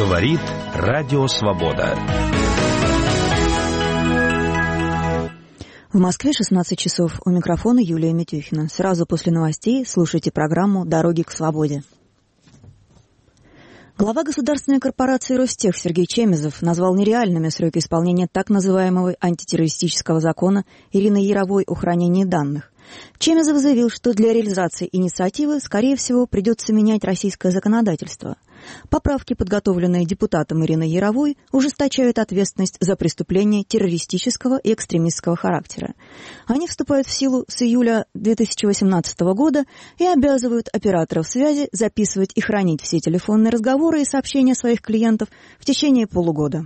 Говорит Радио Свобода. В Москве 16 часов. У микрофона Юлия Митюхина. Сразу после новостей слушайте программу «Дороги к свободе». Глава государственной корпорации «Ростех» Сергей Чемезов назвал нереальными сроки исполнения так называемого антитеррористического закона Ирины Яровой о хранении данных. Чемезов заявил, что для реализации инициативы, скорее всего, придется менять российское законодательство. Поправки, подготовленные депутатом Ириной Яровой, ужесточают ответственность за преступления террористического и экстремистского характера. Они вступают в силу с июля 2018 года и обязывают операторов связи записывать и хранить все телефонные разговоры и сообщения своих клиентов в течение полугода.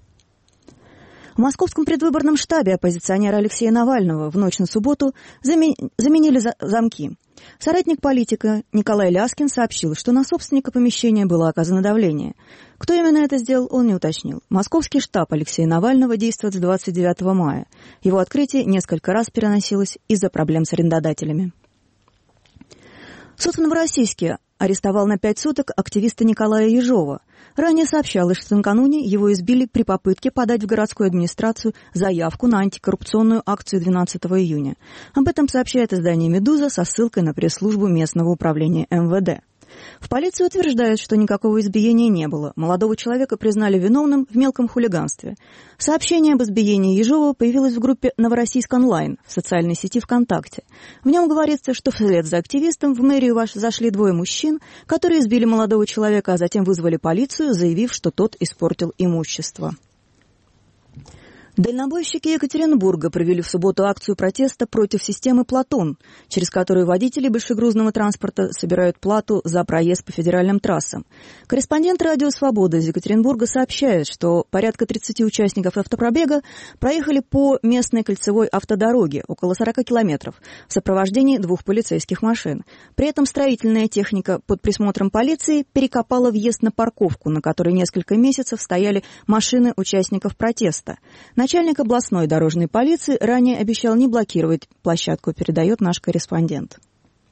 В московском предвыборном штабе оппозиционера Алексея Навального в ночь на субботу заменили замки. Соратник политика Николай Ляскин сообщил, что на собственника помещения было оказано давление. Кто именно это сделал, он не уточнил. Московский штаб Алексея Навального действует с 29 мая. Его открытие несколько раз переносилось из-за проблем с арендодателями. Суд в Новороссийске арестовал на 5 суток активиста Николая Ежова. Ранее сообщалось, что накануне его избили при попытке подать в городскую администрацию заявку на антикоррупционную акцию 12 июня. Об этом сообщает издание «Медуза» со ссылкой на пресс-службу местного управления МВД. В полиции утверждают, что никакого избиения не было. Молодого человека признали виновным в мелком хулиганстве. Сообщение об избиении Ежова появилось в группе «Новороссийск онлайн» в социальной сети ВКонтакте. В нем говорится, что вслед за активистом в мэрию зашли двое мужчин, которые избили молодого человека, а затем вызвали полицию, заявив, что тот испортил имущество. Дальнобойщики Екатеринбурга провели в субботу акцию протеста против системы «Платон», через которую водители большегрузного транспорта собирают плату за проезд по федеральным трассам. Корреспондент «Радио Свобода» из Екатеринбурга сообщает, что порядка 30 участников автопробега проехали по местной кольцевой автодороге около 40 километров в сопровождении 2 полицейских машин. При этом строительная техника под присмотром полиции перекопала въезд на парковку, на которой несколько месяцев стояли машины участников протеста. Начальник областной дорожной полиции ранее обещал не блокировать площадку, передает наш корреспондент.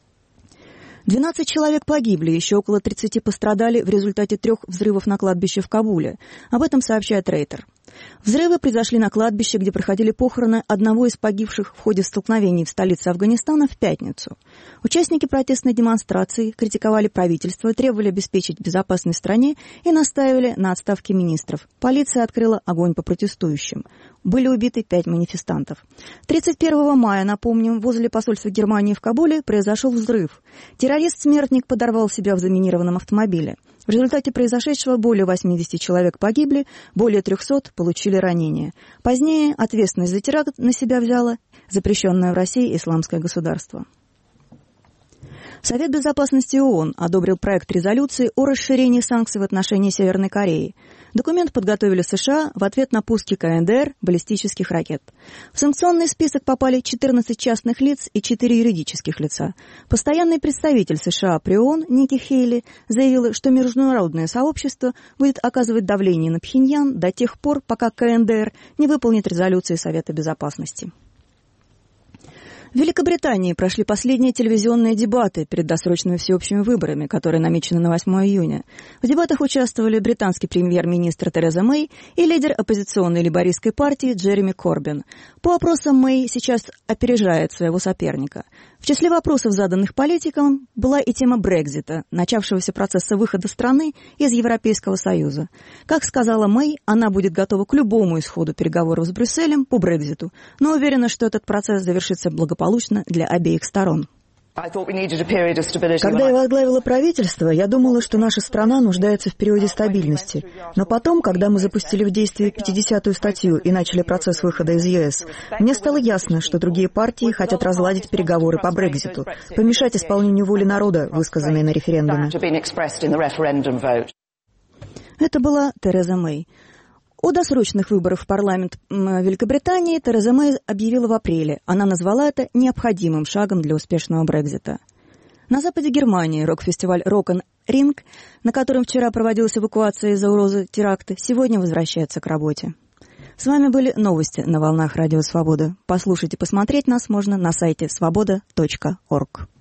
12 человек погибли, еще около 30 пострадали в результате 3 взрывов на кладбище в Кабуле. Об этом сообщает Рейтер. Взрывы произошли на кладбище, где проходили похороны одного из погибших в ходе столкновений в столице Афганистана в пятницу. Участники протестной демонстрации критиковали правительство, требовали обеспечить безопасность стране и настаивали на отставке министров. Полиция открыла огонь по протестующим. Были убиты 5 манифестантов. 31 мая, напомним, возле посольства Германии в Кабуле произошел взрыв. Террорист-смертник подорвал себя в заминированном автомобиле. В результате произошедшего более 80 человек погибли, более 300 получили ранения. Позднее ответственность за теракт на себя взяло запрещенное в России исламское государство. Совет безопасности ООН одобрил проект резолюции о расширении санкций в отношении Северной Кореи. Документ подготовили США в ответ на пуски КНДР баллистических ракет. В санкционный список попали 14 частных лиц и 4 юридических лица. Постоянный представитель США при ООН Ники Хейли заявила, что международное сообщество будет оказывать давление на Пхеньян до тех пор, пока КНДР не выполнит резолюции Совета безопасности. В Великобритании прошли последние телевизионные дебаты перед досрочными всеобщими выборами, которые намечены на 8 июня. В дебатах участвовали британский премьер-министр Тереза Мэй и лидер оппозиционной лейбористской партии Джереми Корбин. По опросам Мэй сейчас опережает своего соперника. В числе вопросов, заданных политикам, была и тема Брексита, начавшегося процесса выхода страны из Европейского Союза. Как сказала Мэй, она будет готова к любому исходу переговоров с Брюсселем по Брекситу, но уверена, что этот процесс завершится благополучно для обеих сторон. Когда я возглавила правительство, я думала, что наша страна нуждается в периоде стабильности. Но потом, когда мы запустили в действие 50-ю статью и начали процесс выхода из ЕС, мне стало ясно, что другие партии хотят разладить переговоры по Брекситу, помешать исполнению воли народа, высказанной на референдуме. Это была Тереза Мэй. О досрочных выборах в парламент Великобритании Тереза Мэй объявила в апреле. Она назвала это необходимым шагом для успешного Брексита. На западе Германии рок-фестиваль «Рок н Ринг», на котором вчера проводилась эвакуация из-за угрозы теракта, сегодня возвращается к работе. С вами были новости на волнах Радио Свобода. Послушать и посмотреть нас можно на сайте svoboda.org.